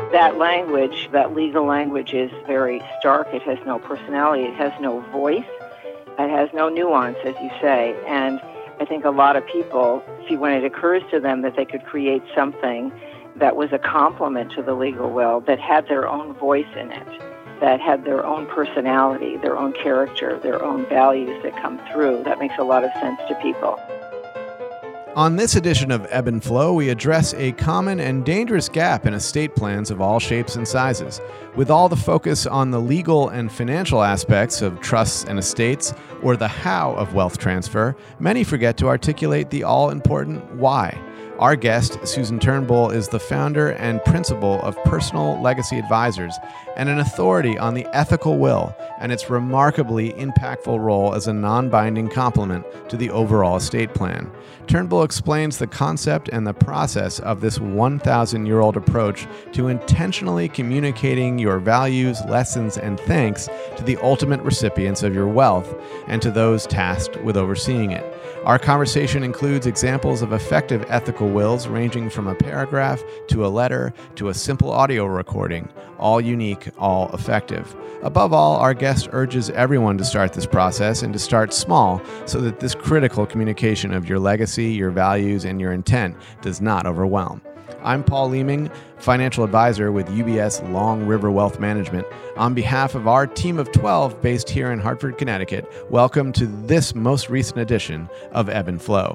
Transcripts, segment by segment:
That language, that legal language, is very stark. It has no personality. It has no voice. It has no nuance, as you say. And I think a lot of people see when it occurs to them that they could create something that was a complement to the legal will, that had their own voice in it, that had their own personality, their own character, their own values that come through. That makes a lot of sense to people. On this edition of Ebb and Flow, we address a common and dangerous gap in estate plans of all shapes and sizes. With all the focus on the legal and financial aspects of trusts and estates, or the how of wealth transfer, many forget to articulate the all-important why. Our guest, Susan Turnbull, is the founder and principal of Personal Legacy Advisors and an authority on the ethical will and its remarkably impactful role as a non-binding complement to the overall estate plan. Turnbull explains the concept and the process of this 1,000-year-old approach to intentionally communicating your values, lessons, and thanks to the ultimate recipients of your wealth and to those tasked with overseeing it. Our conversation includes examples of effective ethical wills ranging from a paragraph to a letter to a simple audio recording, all unique, all effective. Above all, our guest urges everyone to start this process and to start small so that this critical communication of your legacy, your values, and your intent does not overwhelm. I'm Paul Leeming, financial advisor with UBS Long River Wealth Management. On behalf of our team of 12 based here in Hartford, Connecticut, welcome to this most recent edition of Ebb and Flow.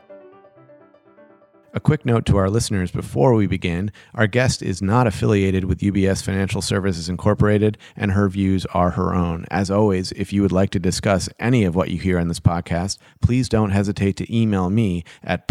A quick note to our listeners before we begin, our guest is not affiliated with UBS Financial Services Incorporated, and her views are her own. As always, if you would like to discuss any of what you hear on this podcast, please don't hesitate to email me at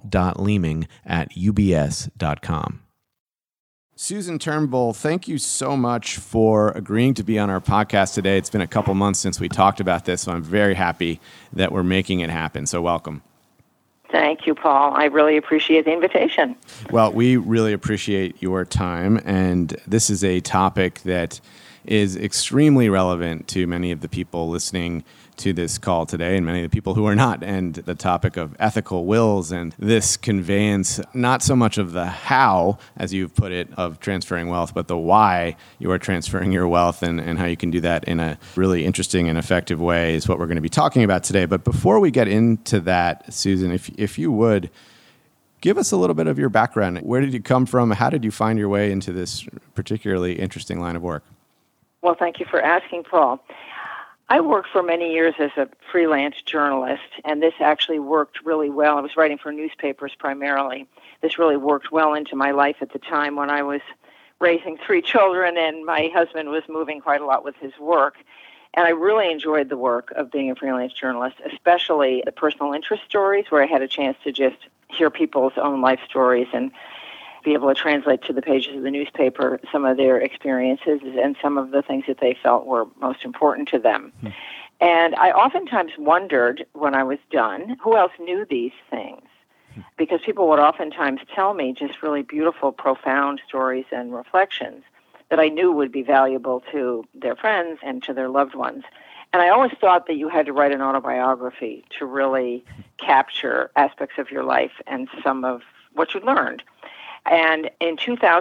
paul.leeming@ubs.com. Susan Turnbull, thank you so much for agreeing to be on our podcast today. It's been a couple months since we talked about this, so I'm very happy that we're making it happen. So welcome. Thank you, Paul. I really appreciate the invitation. Well, we really appreciate your time, and this is a topic that is extremely relevant to many of the people listening to this call today and many of the people who are not, and the topic of ethical wills and this conveyance, not so much of the how, as you've put it, of transferring wealth, but the why you are transferring your wealth and how you can do that in a really interesting and effective way is what we're going to be talking about today. But before we get into that, Susan, if you would, give us a little bit of your background. Where did you come from? How did you find your way into this particularly interesting line of work? Well, thank you for asking, Paul. I worked for many years as a freelance journalist, and this actually worked really well. I was writing for newspapers primarily. This really worked well into my life at the time when I was raising 3 children and my husband was moving quite a lot with his work. And I really enjoyed the work of being a freelance journalist, especially the personal interest stories where I had a chance to just hear people's own life stories and be able to translate to the pages of the newspaper some of their experiences and some of the things that they felt were most important to them. And I oftentimes wondered when I was done, who else knew these things? Because people would oftentimes tell me just really beautiful, profound stories and reflections that I knew would be valuable to their friends and to their loved ones. And I always thought that you had to write an autobiography to really capture aspects of your life and some of what you learned. And in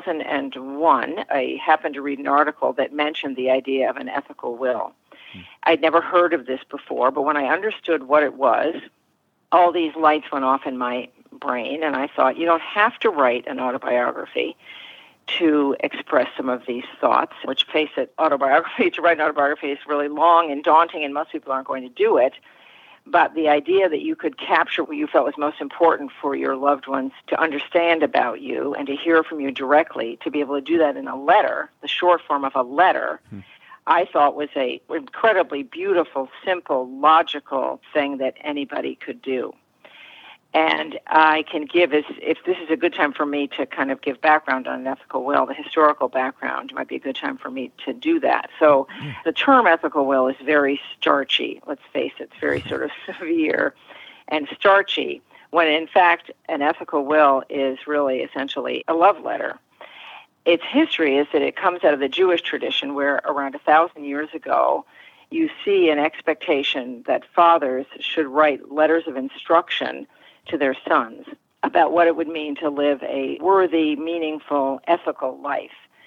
2001, I happened to read an article that mentioned the idea of an ethical will. I'd never heard of this before, but when I understood what it was, all these lights went off in my brain, and I thought, you don't have to write an autobiography to express some of these thoughts, which, face it, to write an autobiography is really long and daunting, and most people aren't going to do it. But the idea that you could capture what you felt was most important for your loved ones to understand about you and to hear from you directly, to be able to do that in a letter, the short form of a letter, I thought was an incredibly beautiful, simple, logical thing that anybody could do. And I can give, if this is a good time for me to kind of give background on an ethical will, the historical background might be a good time for me to do that. So the term ethical will is very starchy, let's face it. It's very sort of severe and starchy, when in fact an ethical will is really essentially a love letter. Its history is that it comes out of the Jewish tradition where around 1,000 years ago, you see an expectation that fathers should write letters of instruction to their sons about what it would mean to live a worthy, meaningful, ethical life.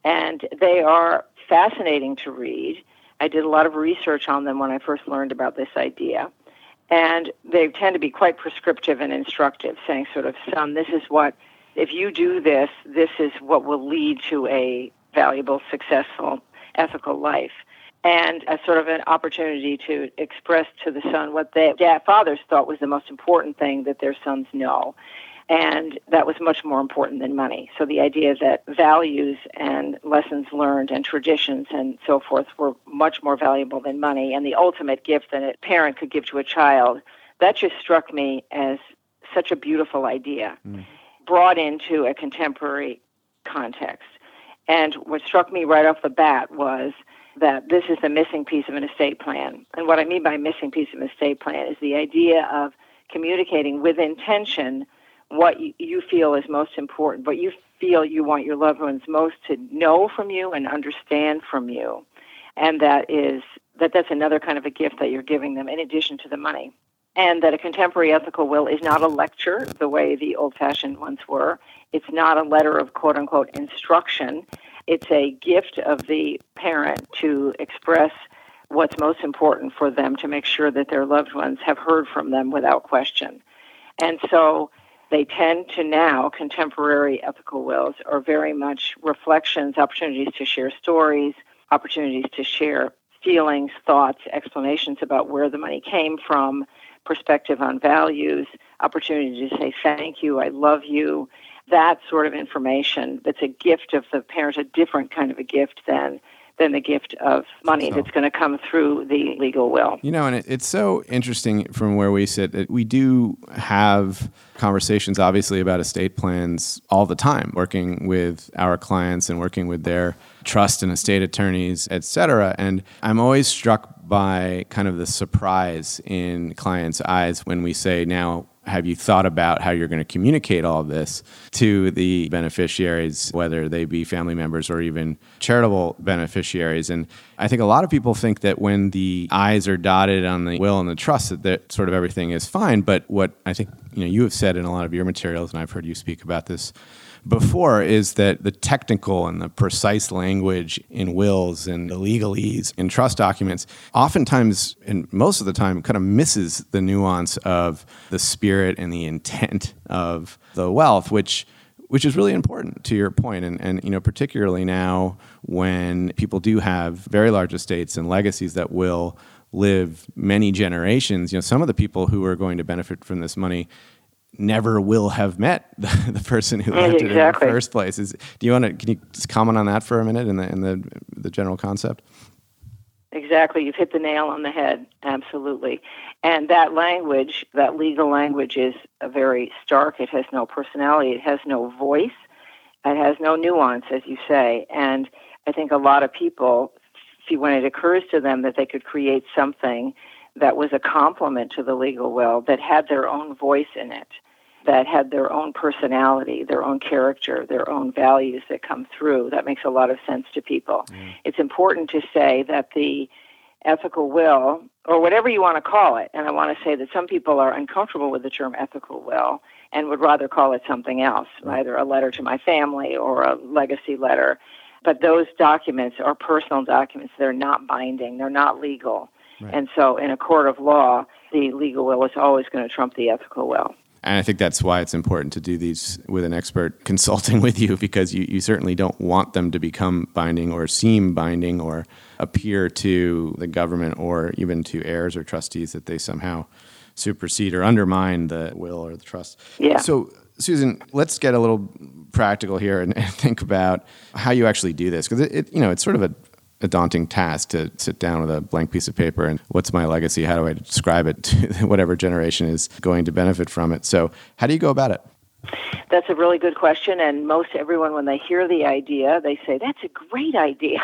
And they are fascinating to read. I did a lot of research on them when I first learned about this idea. And they tend to be quite prescriptive and instructive, saying sort of, son, this is what, if you do this, this is what will lead to a valuable, successful, ethical life. And as sort of an opportunity to express to the son what their fathers thought was the most important thing that their sons know. And that was much more important than money. So the idea that values and lessons learned and traditions and so forth were much more valuable than money, and the ultimate gift that a parent could give to a child, that just struck me as such a beautiful idea, brought into a contemporary context. And what struck me right off the bat was that this is the missing piece of an estate plan. And what I mean by missing piece of an estate plan is the idea of communicating with intention what you feel is most important, what you feel you want your loved ones most to know from you and understand from you. And that's another kind of a gift that you're giving them in addition to the money. And that a contemporary ethical will is not a lecture the way the old-fashioned ones were. It's not a letter of quote-unquote instruction. It's a gift of the parent to express what's most important for them to make sure that their loved ones have heard from them without question. And so they tend to now, contemporary ethical wills are very much reflections, opportunities to share stories, opportunities to share feelings, thoughts, explanations about where the money came from, perspective on values, opportunity to say thank you, I love you, that sort of information that's a gift of the parent, a different kind of a gift than the gift of money that's going to come through the legal will. And it's so interesting from where we sit that we do have conversations, obviously, about estate plans all the time, working with our clients and working with their trust and estate attorneys, et cetera. And I'm always struck by kind of the surprise in clients' eyes when we say, now, have you thought about how you're going to communicate all of this to the beneficiaries, whether they be family members or even charitable beneficiaries? And I think a lot of people think that when the I's are dotted on the will and the trust, that sort of everything is fine. But what I think you have said in a lot of your materials, and I've heard you speak about this before, is that the technical and the precise language in wills and the legalese in trust documents oftentimes, and most of the time, kind of misses the nuance of the spirit and the intent of the wealth, which is really important, to your point. And particularly now when people do have very large estates and legacies that will live many generations, some of the people who are going to benefit from this money never will have met the person who left it in the first place. Can you just comment on that for a minute in the general concept? Exactly. You've hit the nail on the head. Absolutely. And that language, that legal language, is very stark. It has no personality. It has no voice. It has no nuance, as you say. And I think a lot of people, when it occurs to them that they could create something that was a complement to the legal will, that had their own voice in it, that had their own personality, their own character, their own values that come through, that makes a lot of sense to people. It's important to say that the ethical will, or whatever you want to call it, and I want to say that some people are uncomfortable with the term ethical will and would rather call it something else, either a letter to my family or a legacy letter. But those documents are personal documents. They're not binding. They're not legal. Right. And so in a court of law, the legal will is always going to trump the ethical will. And I think that's why it's important to do these with an expert consulting with you, because you certainly don't want them to become binding or seem binding or appear to the government or even to heirs or trustees that they somehow supersede or undermine the will or the trust. Yeah. So, Susan, let's get a little practical here and think about how you actually do this, because it's sort of a daunting task to sit down with a blank piece of paper and what's my legacy? How do I describe it to whatever generation is going to benefit from it? So how do you go about it? That's a really good question. And most everyone, when they hear the idea, they say, that's a great idea.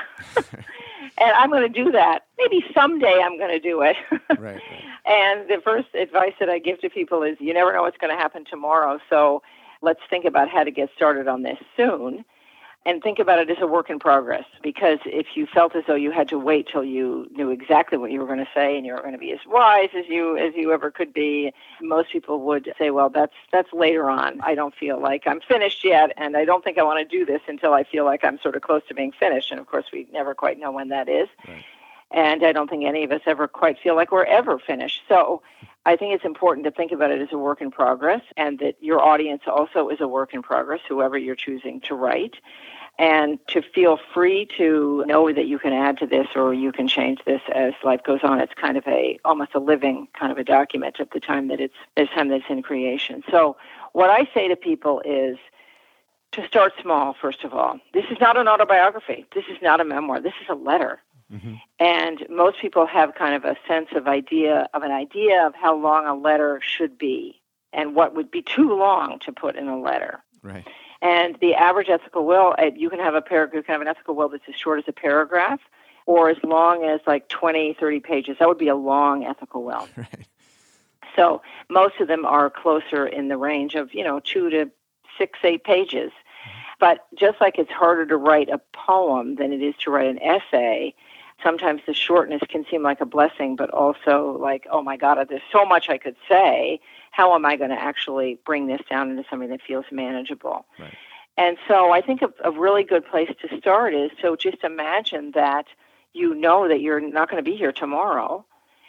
And I'm going to do that. Maybe someday I'm going to do it. Right. And the first advice that I give to people is you never know what's going to happen tomorrow. So let's think about how to get started on this soon. And think about it as a work in progress, because if you felt as though you had to wait till you knew exactly what you were going to say and you were going to be as wise as you ever could be, most people would say, well, that's later on. I don't feel like I'm finished yet, and I don't think I want to do this until I feel like I'm sort of close to being finished. And of course, we never quite know when that is. Right. And I don't think any of us ever quite feel like we're ever finished. So I think it's important to think about it as a work in progress, and that your audience also is a work in progress, whoever you're choosing to write, and to feel free to know that you can add to this or you can change this as life goes on. It's kind of almost a living kind of a document at the time that it's in creation. So what I say to people is to start small, first of all. This is not an autobiography. This is not a memoir. This is a letter. Mm-hmm. And most people have kind of a sense of an idea of how long a letter should be and what would be too long to put in a letter. Right. And the average ethical will, you can have an ethical will that's as short as a paragraph or as long as like 20, 30 pages. That would be a long ethical will. Right. So most of them are closer in the range of, 2 to 6, 8 pages. But just like it's harder to write a poem than it is to write an essay, sometimes the shortness can seem like a blessing, but also like, oh my God, there's so much I could say. How am I going to actually bring this down into something that feels manageable? Right. And so I think a really good place to start is to just imagine that you know that you're not going to be here tomorrow.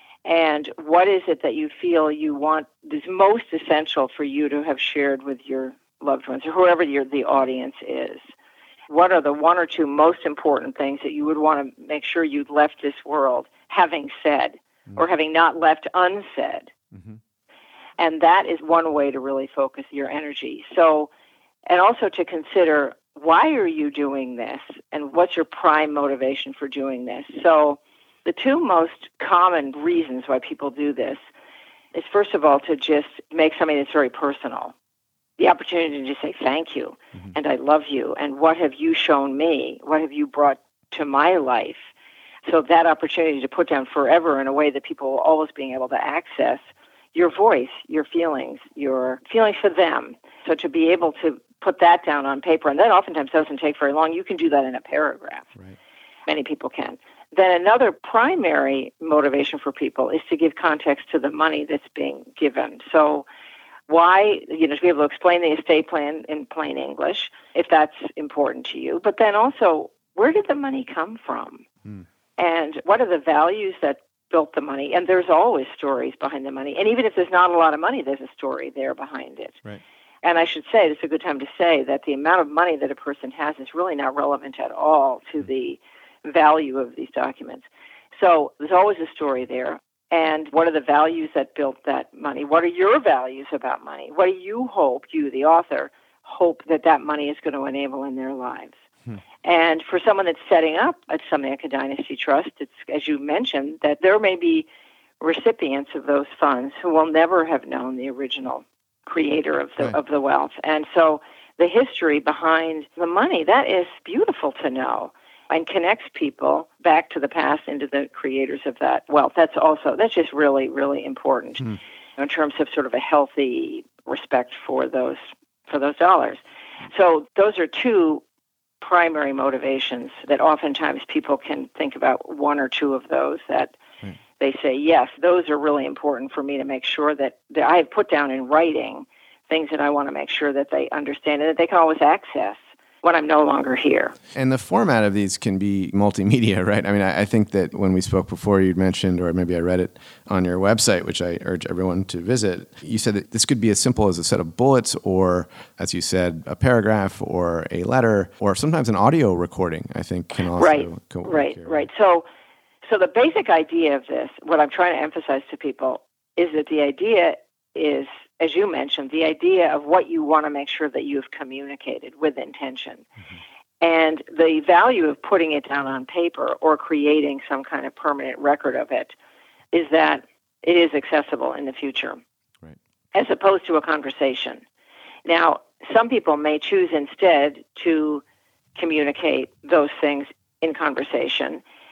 And what is it that you feel you want is most essential for you to have shared with your loved ones or whoever the audience is? What are the 1 or 2 most important things that you would want to make sure you'd left this world having said or having not left unsaid? Mm-hmm. And that is one way to really focus your energy. So, and also to consider, why are you doing this? And what's your prime motivation for doing this? So the 2 most common reasons why people do this is, first of all, to just make something that's very personal. The opportunity to just say thank you, mm-hmm. and I love you, and what have you shown me? What have you brought to my life? So that opportunity to put down forever in a way that people will always be able to access your voice, your feelings for them. So to be able to put that down on paper, and that oftentimes doesn't take very long. You can do that in a paragraph. Right. Many people can. Then another primary motivation for people is to give context to the money that's being given. So why, to be able to explain the estate plan in plain English, if that's important to you. But then also, where did the money come from? And what are the values that built the money? And there's always stories behind the money. And even if there's not a lot of money, there's a story there behind it. Right. And I should say, it's a good time to say that the amount of money that a person has is really not relevant at all to the value of these documents. So there's always a story there. And what are the values that built that money? What are your values about money? What do you hope, you, the author, hope that money is going to enable in their lives? And for someone that's setting up something like a Dynasty Trust, it's, as you mentioned, that there may be recipients of those funds who will never have known the original creator of the wealth. And so the history behind the money, that is beautiful to know, and connects people back to the past into the creators of that wealth. That's just really, really important in terms of sort of a healthy respect for those dollars. So those are 2 primary motivations that oftentimes people can think about 1 or 2 of those that they say, yes, those are really important for me to make sure that I have put down in writing things that I want to make sure that they understand and that they can always access when I'm no longer here. And the format of these can be multimedia, right? I mean, I think that when we spoke before, you'd mentioned, or maybe I read it on your website, which I urge everyone to visit, you said that this could be as simple as a set of bullets or, as you said, a paragraph or a letter or sometimes an audio recording, I think can also... Right. So the basic idea of this, what I'm trying to emphasize to people, is that the idea is, as you mentioned, the idea of what you want to make sure that you've communicated with intention. Mm-hmm. And the value of putting it down on paper or creating some kind of permanent record of it is that it is accessible in the future, right, as opposed to a conversation. Now, some people may choose instead to communicate those things in conversation.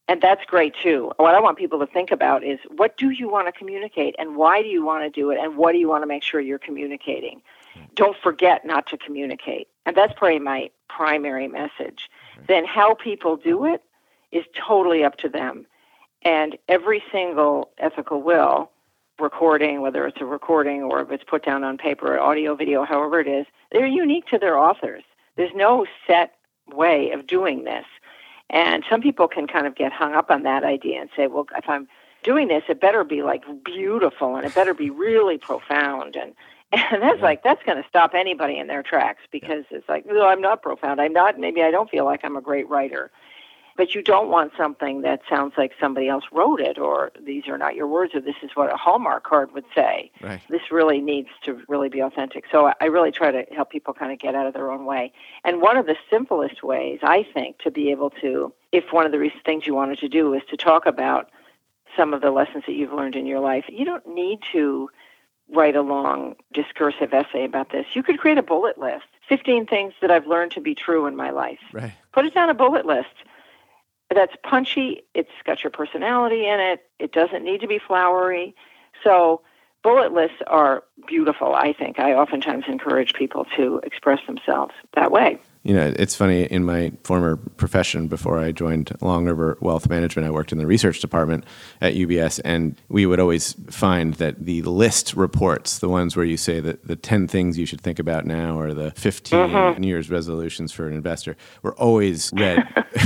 And that's great too. What I want people to think about is, what do you want to communicate, and why do you want to do it, and what do you want to make sure you're communicating? Don't forget not to communicate. And that's probably my primary message. Then how people do it is totally up to them. And every single ethical will, recording, whether it's a recording or if it's put down on paper, audio, video, however it is, they're unique to their authors. There's no set way of doing this. And some people can kind of get hung up on that idea and say, well, if I'm doing this, it better be like beautiful and it better be really profound. And that's that's going to stop anybody in their tracks, because it's like, no, I'm not profound. Maybe I don't feel like I'm a great writer. But you don't want something that sounds like somebody else wrote it, or these are not your words, or this is what a Hallmark card would say. Right. This really needs to really be authentic. So I really try to help people kind of get out of their own way. And one of the simplest ways, I think, to be able to, if one of the things you wanted to do is to talk about some of the lessons that you've learned in your life, you don't need to write a long discursive essay about this. You could create a bullet list. 15 things that I've learned to be true in my life. Right. Put it down a bullet list. That's punchy. It's got your personality in it. It doesn't need to be flowery. So bullet lists are beautiful, I think. I oftentimes encourage people to express themselves that way. You know, it's funny, in my former profession, before I joined Long River Wealth Management, I worked in the research department at UBS, and we would always find that the list reports, the ones where you say that the 10 things you should think about now, or the 15 New Year's resolutions for an investor, were always read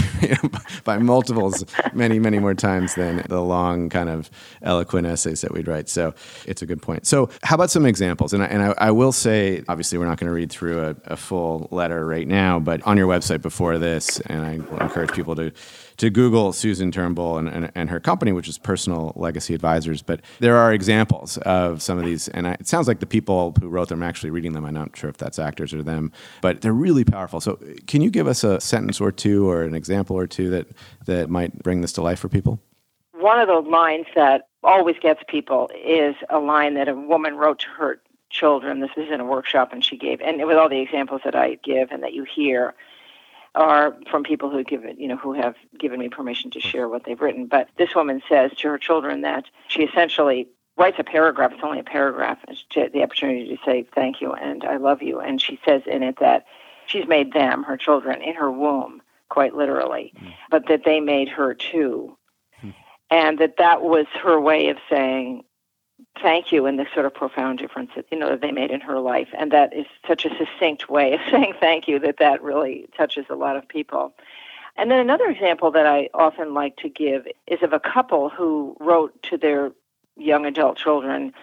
by multiples, many, many more times than the long kind of eloquent essays that we'd write. So it's a good point. So how about some examples? And I will say, obviously, we're not going to read through a full letter right now, but on your website before this, and I encourage people to Google Susan Turnbull and her company, which is Personal Legacy Advisors. But there are examples of some of these, and it sounds like the people who wrote them are actually reading them. I'm not sure if that's actors or them, but they're really powerful. So can you give us a sentence or two or an example or two that might bring this to life for people? One of the lines that always gets people is a line that a woman wrote to her children. This is in a workshop, and she gave, and with all the examples that I give and that you hear are from people who who have given me permission to share what they've written. But this woman says to her children that she essentially writes a paragraph. It's only a paragraph. To the opportunity to say thank you and I love you. And she says in it that she's made them, her children, in her womb, quite literally, but that they made her too. And that was her way of saying thank you, and the sort of profound difference that they made in her life. And that is such a succinct way of saying thank you that really touches a lot of people. And then another example that I often like to give is of a couple who wrote to their young adult children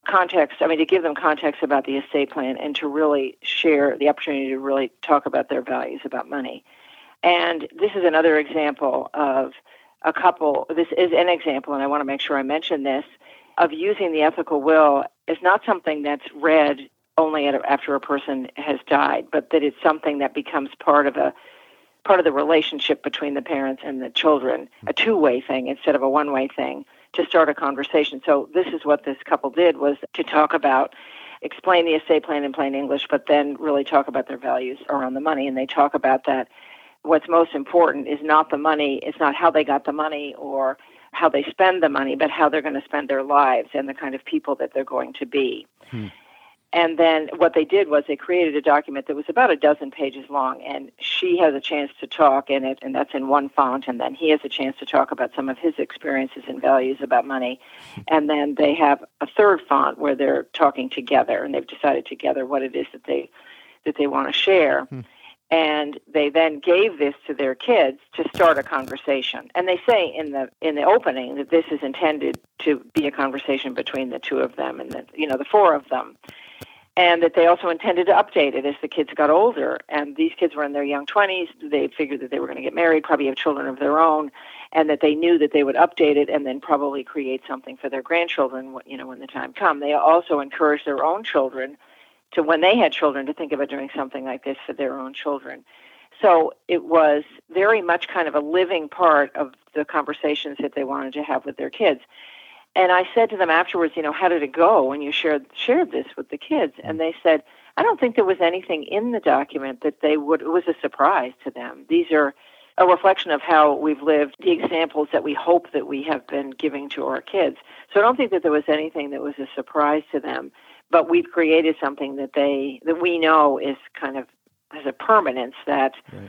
to give them context about the estate plan and to really share the opportunity to really talk about their values about money. And this is another example of a couple. This is an example, and I want to make sure I mention this, of using the ethical will is not something that's read only after a person has died, but that it's something that becomes part of the relationship between the parents and the children, a two-way thing instead of a one-way thing, to start a conversation. So this is what this couple did, was to explain the estate plan in plain English, but then really talk about their values around the money. And they talk about that what's most important is not the money, it's not how they got the money or how they spend the money, but how they're going to spend their lives and the kind of people that they're going to be. And then what they did was they created a document that was about a dozen pages long, and she has a chance to talk in it, and that's in one font, and then he has a chance to talk about some of his experiences and values about money. And then they have a third font where they're talking together, and they've decided together what it is that they want to share. And they then gave this to their kids to start a conversation. And they say in the opening that this is intended to be a conversation between the two of them and the four of them. And that they also intended to update it as the kids got older. And these kids were in their young 20s. They figured that they were going to get married, probably have children of their own, and that they knew that they would update it and then probably create something for their grandchildren, when the time comes. They also encouraged their own children to, when they had children, to think about doing something like this for their own children. So it was very much kind of a living part of the conversations that they wanted to have with their kids. And I said to them afterwards, how did it go when you shared this with the kids? And they said, I don't think there was anything in the document that it was a surprise to them. These are a reflection of how we've lived, the examples that we hope that we have been giving to our kids. So I don't think that there was anything that was a surprise to them, but we've created something that we know is kind of has a permanence that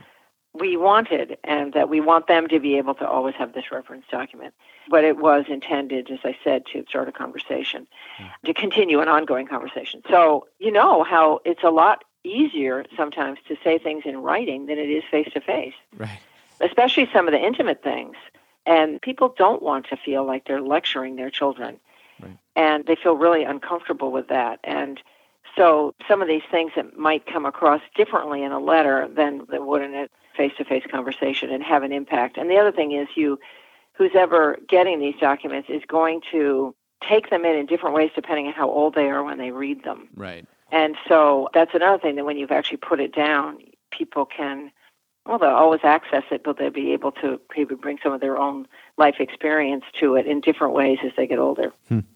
we wanted, and that we want them to be able to always have this reference document. But it was intended, as I said, to start a conversation, to continue an ongoing conversation. So you know how it's a lot easier sometimes to say things in writing than it is face-to-face. Right. Especially some of the intimate things. And people don't want to feel like they're lecturing their children. Right. And they feel really uncomfortable with that. And so some of these things that might come across differently in a letter than they would in a face-to-face conversation and have an impact. And the other thing is who's ever getting these documents is going to take them in different ways depending on how old they are when they read them. Right. And so that's another thing, that when you've actually put it down, people can, they'll always access it, but they'll be able to maybe bring some of their own life experience to it in different ways as they get older.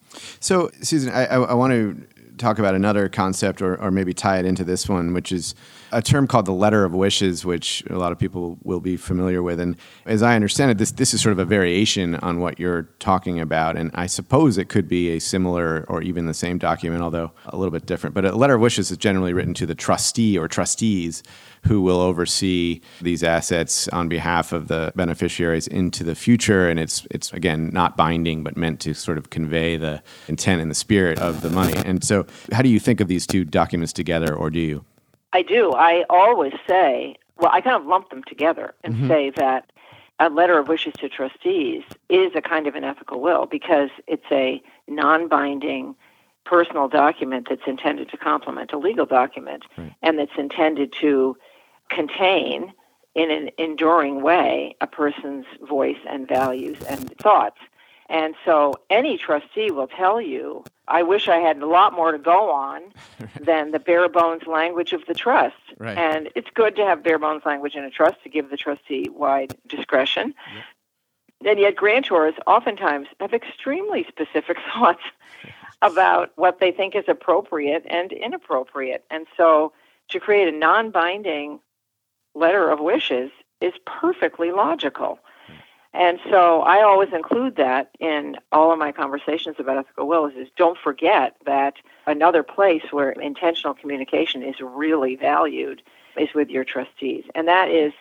So, Susan, I want to talk about another concept or maybe tie it into this one, which is a term called the letter of wishes, which a lot of people will be familiar with. And as I understand it, this is sort of a variation on what you're talking about. And I suppose it could be a similar or even the same document, although a little bit different. But a letter of wishes is generally written to the trustee or trustees who will oversee these assets on behalf of the beneficiaries into the future. And it's again, not binding, but meant to sort of convey the intent and the spirit of the money. And so how do you think of these two documents together, or do you? I do. I always say, I kind of lump them together and say that a letter of wishes to trustees is a kind of an ethical will, because it's a non-binding personal document that's intended to complement a legal document, and that's intended to contain, in an enduring way, a person's voice and values and thoughts. And so any trustee will tell you, I wish I had a lot more to go on than the bare bones language of the trust. Right. And it's good to have bare bones language in a trust to give the trustee wide discretion. Yep. And yet grantors oftentimes have extremely specific thoughts about what they think is appropriate and inappropriate. And so to create a non-binding letter of wishes is perfectly logical. And so I always include that in all of my conversations about ethical wills, is don't forget that another place where intentional communication is really valued is with your trustees. And that is,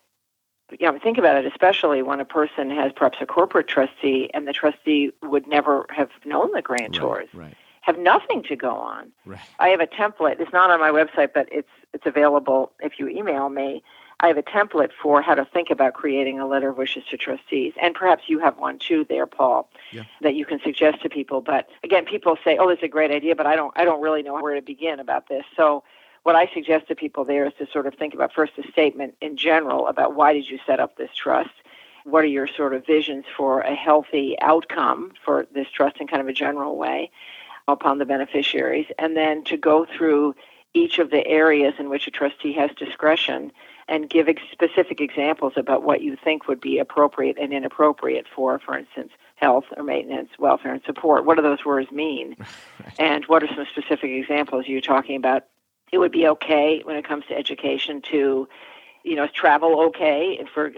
think about it, especially when a person has perhaps a corporate trustee and the trustee would never have known the grantors, have nothing to go on. Right. I have a template. It's not on my website, but it's available if you email me. I have a template for how to think about creating a letter of wishes to trustees. And perhaps you have one too there, Paul, that you can suggest to people. But again, people say, oh, this is a great idea, but I don't really know where to begin about this. So what I suggest to people there is to sort of think about first a statement in general about why did you set up this trust? What are your sort of visions for a healthy outcome for this trust in kind of a general way upon the beneficiaries? And then to go through each of the areas in which a trustee has discretion and give specific examples about what you think would be appropriate and inappropriate for instance, health or maintenance, welfare, and support. What do those words mean? And what are some specific examples you're talking about? It would be okay when it comes to education to, is travel okay? For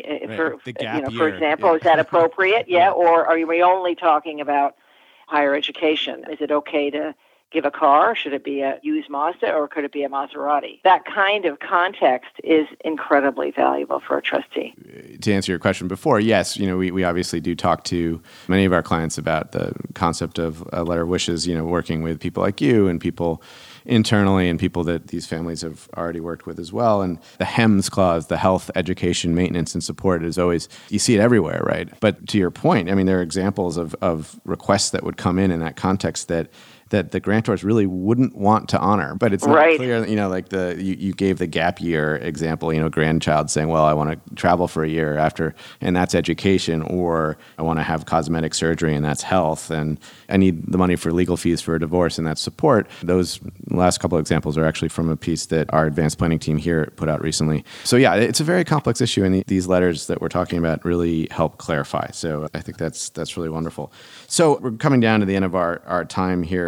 example, is that appropriate? Or are we only talking about higher education? Is it okay to give a car? Should it be a used Mazda or could it be a Maserati? That kind of context is incredibly valuable for a trustee. To answer your question before, yes, we obviously do talk to many of our clients about the concept of a letter of wishes, working with people like you and people internally and people that these families have already worked with as well. And the HEMS clause, the health, education, maintenance, and support, is always, you see it everywhere, right? But to your point, there are examples of requests that would come in that context that the grantors really wouldn't want to honor. But it's not clear, like you gave the gap year example, grandchild saying, well, I want to travel for a year after, and that's education, or I want to have cosmetic surgery and that's health, and I need the money for legal fees for a divorce and that's support. Those last couple of examples are actually from a piece that our advanced planning team here put out recently. So yeah, it's a very complex issue, and these letters that we're talking about really help clarify. So I think that's really wonderful. So we're coming down to the end of our time here,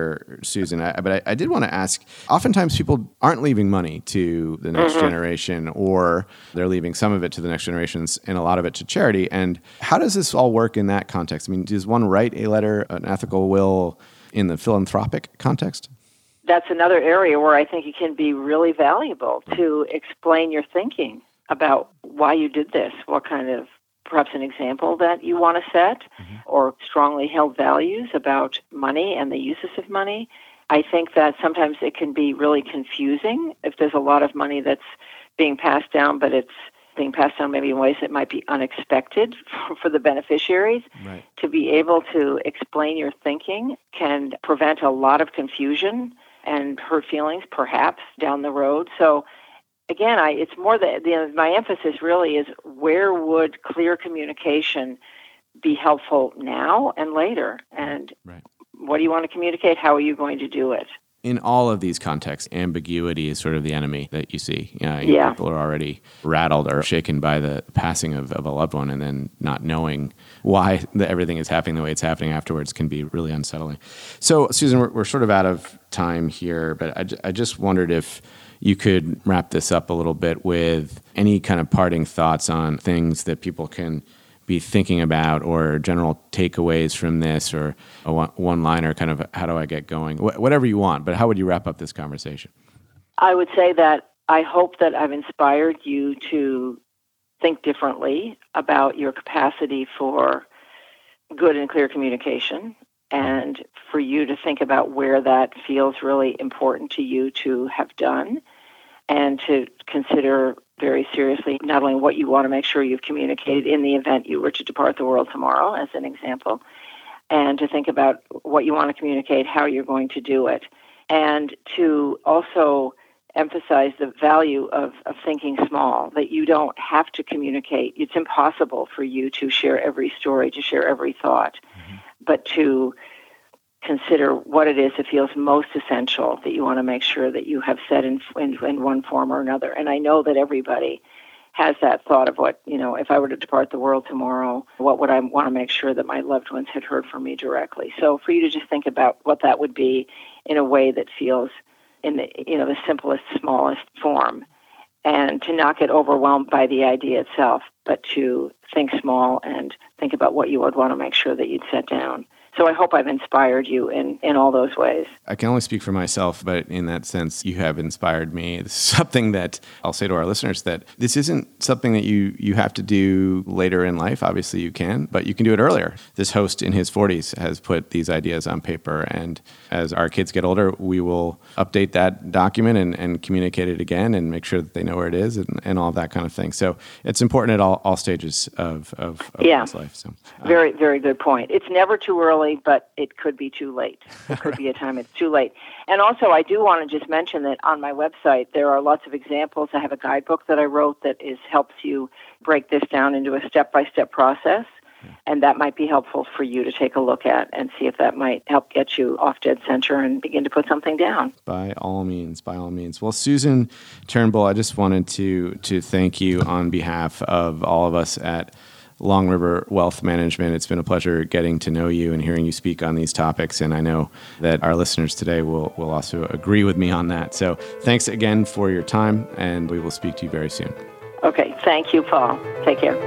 here, Susan. But I did want to ask, oftentimes people aren't leaving money to the next generation, or they're leaving some of it to the next generations and a lot of it to charity. And how does this all work in that context? I mean, does one write a letter, an ethical will, in the philanthropic context? That's another area where I think it can be really valuable to explain your thinking about why you did this, what kind of, perhaps an example that you want to set, or strongly held values about money and the uses of money. I think that sometimes it can be really confusing if there's a lot of money that's being passed down, but it's being passed down maybe in ways that might be unexpected for the beneficiaries. Right. To be able to explain your thinking can prevent a lot of confusion and hurt feelings, perhaps, down the road. So again, it's more that my emphasis really is, where would clear communication be helpful now and later? And what do you want to communicate? How are you going to do it? In all of these contexts, ambiguity is sort of the enemy that you see. People are already rattled or shaken by the passing of a loved one, and then not knowing why everything is happening the way it's happening afterwards can be really unsettling. So, Susan, we're sort of out of time here, but I just wondered if you could wrap this up a little bit with any kind of parting thoughts on things that people can be thinking about, or general takeaways from this, or a one-liner kind of, how do I get going? Whatever you want, but how would you wrap up this conversation? I would say that I hope that I've inspired you to think differently about your capacity for good and clear communication, and for you to think about where that feels really important to you to have done, and to consider very seriously not only what you want to make sure you've communicated in the event you were to depart the world tomorrow, as an example, and to think about what you want to communicate, how you're going to do it, and to also emphasize the value of thinking small, that you don't have to communicate. It's impossible for you to share every story, to share every thought, but to consider what it is that feels most essential, that you want to make sure that you have said in one form or another. And I know that everybody has that thought of what, if I were to depart the world tomorrow, what would I want to make sure that my loved ones had heard from me directly? So for you to just think about what that would be in a way that feels in the simplest, smallest form, and to not get overwhelmed by the idea itself, but to think small and think about what you would want to make sure that you'd set down. So I hope I've inspired you in all those ways. I can only speak for myself, but in that sense, you have inspired me. This is something that I'll say to our listeners, that this isn't something that you have to do later in life. Obviously you can, but you can do it earlier. This host in his 40s has put these ideas on paper, and as our kids get older, we will update that document and communicate it again and make sure that they know where it is and all of that kind of thing. So it's important at all stages of one's life. So, very, very good point. It's never too early, but it could be too late. There could be a time it's too late. And also, I do want to just mention that on my website, there are lots of examples. I have a guidebook that I wrote that helps you break this down into a step-by-step process. And that might be helpful for you to take a look at and see if that might help get you off dead center and begin to put something down. By all means. Well, Susan Turnbull, I just wanted to thank you on behalf of all of us at Long River Wealth Management. It's been a pleasure getting to know you and hearing you speak on these topics, and I know that our listeners today will also agree with me on that. So thanks again for your time, and we will speak to you very soon. Okay, thank you, Paul. Take care.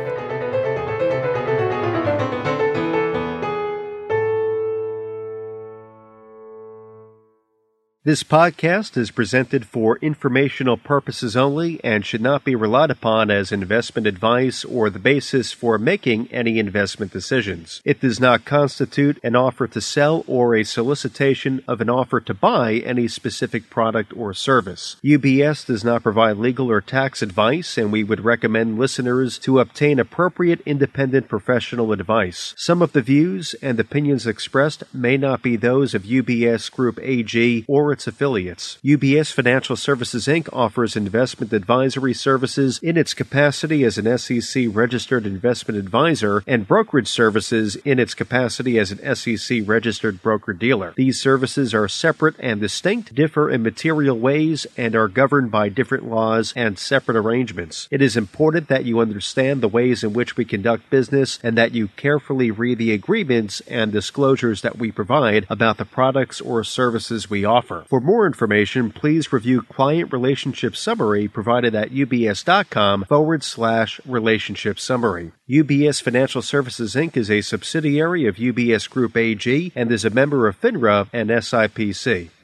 This podcast is presented for informational purposes only and should not be relied upon as investment advice or the basis for making any investment decisions. It does not constitute an offer to sell or a solicitation of an offer to buy any specific product or service. UBS does not provide legal or tax advice, and we would recommend listeners to obtain appropriate independent professional advice. Some of the views and opinions expressed may not be those of UBS Group AG or or its affiliates. UBS Financial Services, Inc. offers investment advisory services in its capacity as an SEC-registered investment advisor and brokerage services in its capacity as an SEC-registered broker-dealer. These services are separate and distinct, differ in material ways, and are governed by different laws and separate arrangements. It is important that you understand the ways in which we conduct business and that you carefully read the agreements and disclosures that we provide about the products or services we offer. For more information, please review Client Relationship Summary provided at ubs.com/relationship summary. UBS Financial Services, Inc. is a subsidiary of UBS Group AG and is a member of FINRA and SIPC.